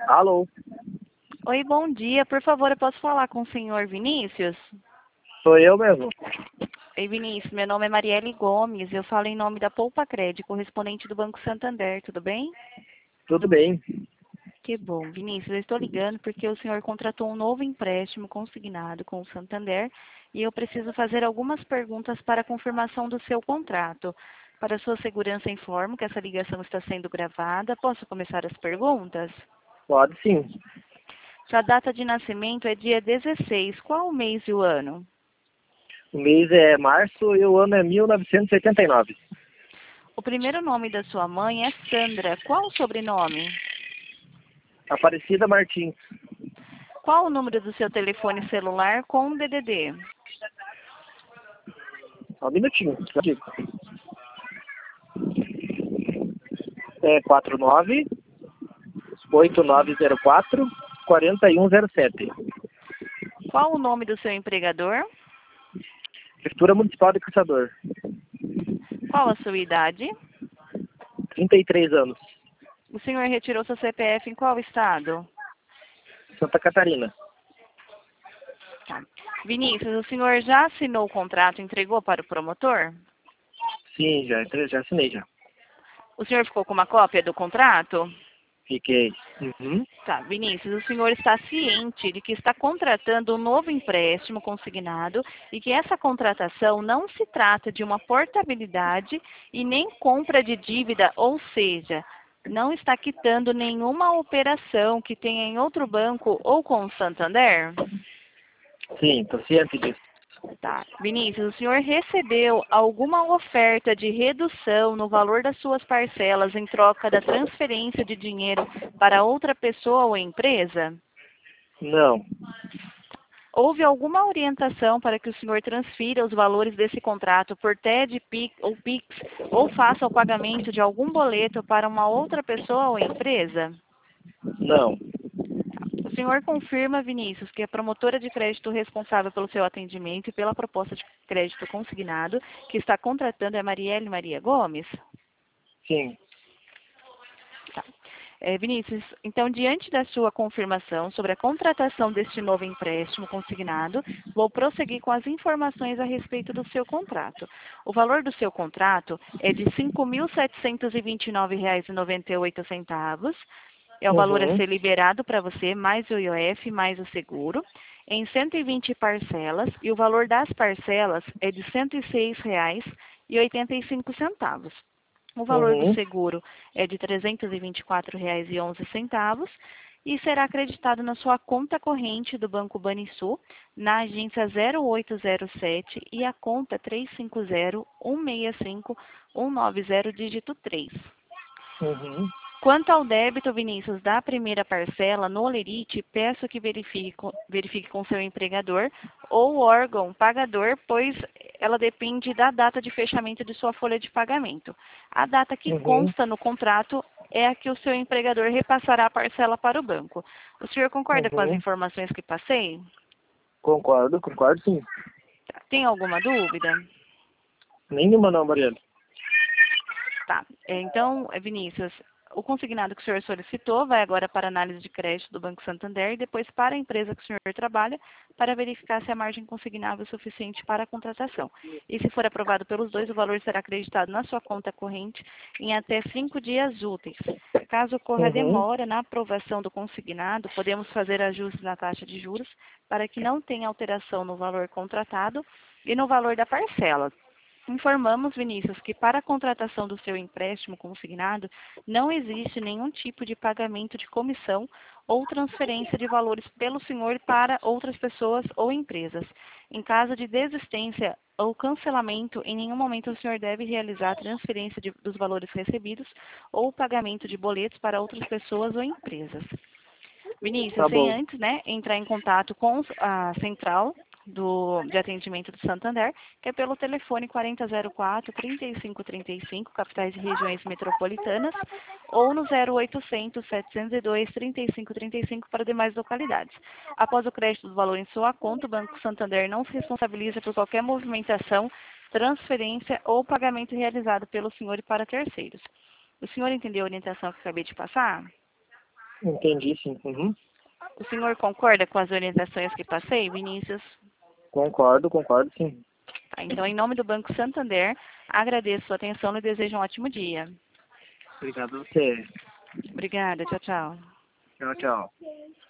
Alô, Oi, bom dia. Por favor, eu posso falar com o senhor Vinícius? sou eu mesmo. Oi, Vinícius. Meu nome é Marielle Gomes. Eu falo em nome da Poupa Cred, correspondente do Banco Santander. Tudo bem? Tudo bem? Que bom. Vinícius, eu estou ligando porque o senhor contratou um novo empréstimo consignado com o Santander e eu preciso fazer algumas perguntas para a confirmação do seu contrato. Para sua segurança, informo que essa ligação está sendo gravada. Posso começar as perguntas? Pode sim. Sua data de nascimento é dia 16. Qual o mês e o ano? O mês é março e o ano é 1989. O primeiro nome da sua mãe é Sandra. Qual o sobrenome? Aparecida Martins. Qual o número do seu telefone celular com DDD? Só um minutinho. Aqui. É 49-8904-4107. Qual o nome do seu empregador? Prefeitura Municipal de Caçador. Qual a sua idade? 33 anos. O senhor retirou seu CPF em qual estado? Santa Catarina. Tá. Vinícius, o senhor já assinou o contrato e entregou para o promotor? Sim, já assinei já. O senhor ficou com uma cópia do contrato? Fiquei. Uhum. Tá, Vinícius, o senhor está ciente de que está contratando um novo empréstimo consignado e que essa contratação não se trata de uma portabilidade e nem compra de dívida, ou seja, não está quitando nenhuma operação que tenha em outro banco ou com o Santander? Sim, estou ciente disso. Tá. Vinícius, o senhor recebeu alguma oferta de redução no valor das suas parcelas em troca da transferência de dinheiro para outra pessoa ou empresa? Não, Houve alguma orientação para que o senhor transfira os valores desse contrato por TED, PIX ou faça o pagamento de algum boleto para uma outra pessoa ou empresa? não, O senhor confirma, Vinícius, que a promotora de crédito responsável pelo seu atendimento e pela proposta de crédito consignado que está contratando é Marielle Maria Gomes? sim. Tá. Vinícius, então, diante da sua confirmação sobre a contratação deste novo empréstimo consignado, vou prosseguir com as informações a respeito do seu contrato. O valor do seu contrato é de R$ 5.729,98. É o valor a Uhum. ser liberado para você, mais o IOF, mais o seguro, em 120 parcelas, e o valor das parcelas é de R$ 106,85. O valor do Uhum. seguro é de R$ 324,11 e será acreditado na sua conta corrente do Banco Banrisul, na agência 0807 e a conta 350-165-190, dígito 3. Uhum. Quanto ao débito, Vinícius, da primeira parcela no Olerite, peço que verifique com seu empregador ou órgão pagador, pois ela depende da data de fechamento de sua folha de pagamento. A data que Uhum. consta no contrato é a que o seu empregador repassará a parcela para o banco. O senhor concorda com as Uhum. informações que passei? Concordo sim. Tem alguma dúvida? Nenhuma não, Mariana. Tá. Então, Vinícius, o consignado que o senhor solicitou vai agora para a análise de crédito do Banco Santander e depois para a empresa que o senhor trabalha para verificar se a margem consignável é suficiente para a contratação. E se for aprovado pelos dois, o valor será acreditado na sua conta corrente em até 5 dias úteis. Caso ocorra Uhum. demora na aprovação do consignado, podemos fazer ajustes na taxa de juros para que não tenha alteração no valor contratado e no valor da parcela. Informamos, Vinícius, que para a contratação do seu empréstimo consignado não existe nenhum tipo de pagamento de comissão ou transferência de valores pelo senhor para outras pessoas ou empresas. Em caso de desistência ou cancelamento, em nenhum momento o senhor deve realizar a transferência dos valores recebidos ou pagamento de boletos para outras pessoas ou empresas. Vinícius, Tá sem bom. antes, entrar em contato com a central de atendimento do Santander, que é pelo telefone 4004-3535, capitais e regiões metropolitanas, ou no 0800-702-3535 para demais localidades. Após o crédito do valor em sua conta, o Banco Santander não se responsabiliza por qualquer movimentação, transferência ou pagamento realizado pelo senhor e para terceiros. O senhor entendeu a orientação que acabei de passar? Entendi, sim. Uhum. O senhor concorda com as orientações que passei, Vinícius? Concordo, sim. Tá, então, em nome do Banco Santander, agradeço a sua atenção e desejo um ótimo dia. Obrigado a você. Obrigada, tchau, tchau. Tchau, tchau.